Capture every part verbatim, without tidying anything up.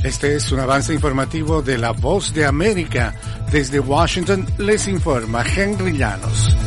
Este es un avance informativo de La Voz de América. Desde Washington les informa Henry Llanos.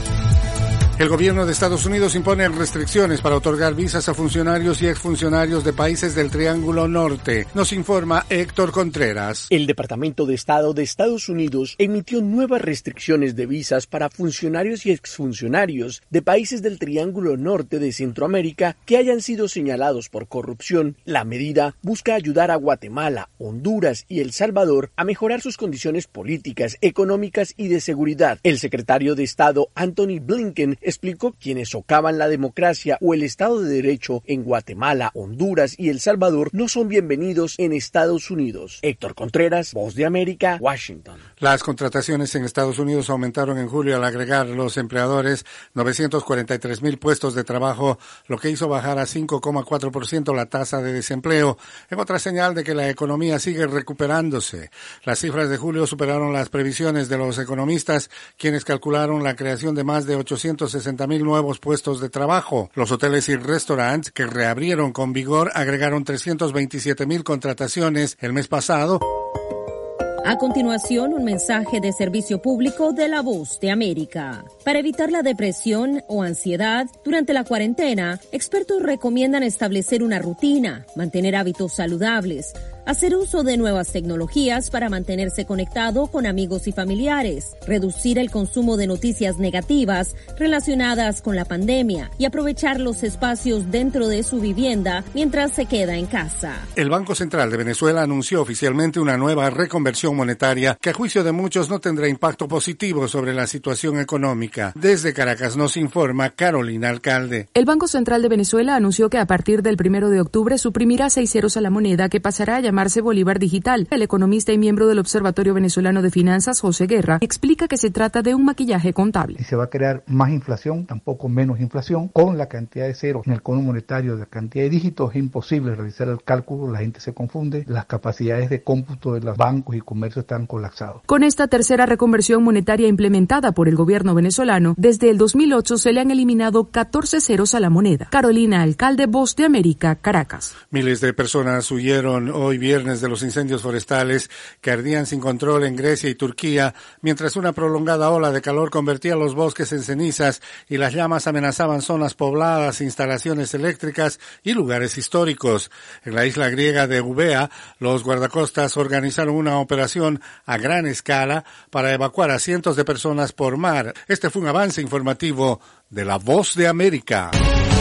El gobierno de Estados Unidos impone restricciones para otorgar visas a funcionarios y exfuncionarios de países del Triángulo Norte. Nos informa Héctor Contreras. El Departamento de Estado de Estados Unidos emitió nuevas restricciones de visas para funcionarios y exfuncionarios de países del Triángulo Norte de Centroamérica que hayan sido señalados por corrupción. La medida busca ayudar a Guatemala, Honduras y El Salvador a mejorar sus condiciones políticas, económicas y de seguridad. El secretario de Estado, Anthony Blinken, explicó quienes socavan la democracia o el Estado de Derecho en Guatemala, Honduras y El Salvador no son bienvenidos en Estados Unidos. Héctor Contreras, Voz de América, Washington. Las contrataciones en Estados Unidos aumentaron en julio al agregar los empleadores novecientos cuarenta y tres mil puestos de trabajo, lo que hizo bajar a cinco coma cuatro por ciento la tasa de desempleo, en otra señal de que la economía sigue recuperándose. Las cifras de julio superaron las previsiones de los economistas, quienes calcularon la creación de más de ochocientos sesenta mil nuevos puestos de trabajo. Los hoteles y restaurantes, que reabrieron con vigor, agregaron trescientos veintisiete mil contrataciones el mes pasado. A continuación, un mensaje de servicio público de La Voz de América. Para evitar la depresión o ansiedad durante la cuarentena, expertos recomiendan establecer una rutina, mantener hábitos saludables, hacer uso de nuevas tecnologías para mantenerse conectado con amigos y familiares, reducir el consumo de noticias negativas relacionadas con la pandemia y aprovechar los espacios dentro de su vivienda mientras se queda en casa. El Banco Central de Venezuela anunció oficialmente una nueva reconversión monetaria que a juicio de muchos no tendrá impacto positivo sobre la situación económica. Desde Caracas nos informa Carolina Alcalde. El Banco Central de Venezuela anunció que a partir del primero de octubre suprimirá seis ceros a la moneda, que pasará a llamarse Bolívar Digital. El economista y miembro del Observatorio Venezolano de Finanzas, José Guerra, explica que se trata de un maquillaje contable. Y se va a crear más inflación, tampoco menos inflación, con la cantidad de ceros en el cono monetario, de la cantidad de dígitos. Es imposible realizar el cálculo, la gente se confunde, las capacidades de cómputo de los bancos y comercio están colapsados. Con esta tercera reconversión monetaria implementada por el gobierno venezolano, desde el dos mil ocho se le han eliminado catorce ceros a la moneda. Carolina Alcalde, Voz de América, Caracas. Miles de personas huyeron hoy viernes de los incendios forestales que ardían sin control en Grecia y Turquía, mientras una prolongada ola de calor convertía los bosques en cenizas y las llamas amenazaban zonas pobladas, instalaciones eléctricas y lugares históricos. En la isla griega de Eubea, los guardacostas organizaron una operación a gran escala para evacuar a cientos de personas por mar. Este fue un avance informativo de La Voz de América.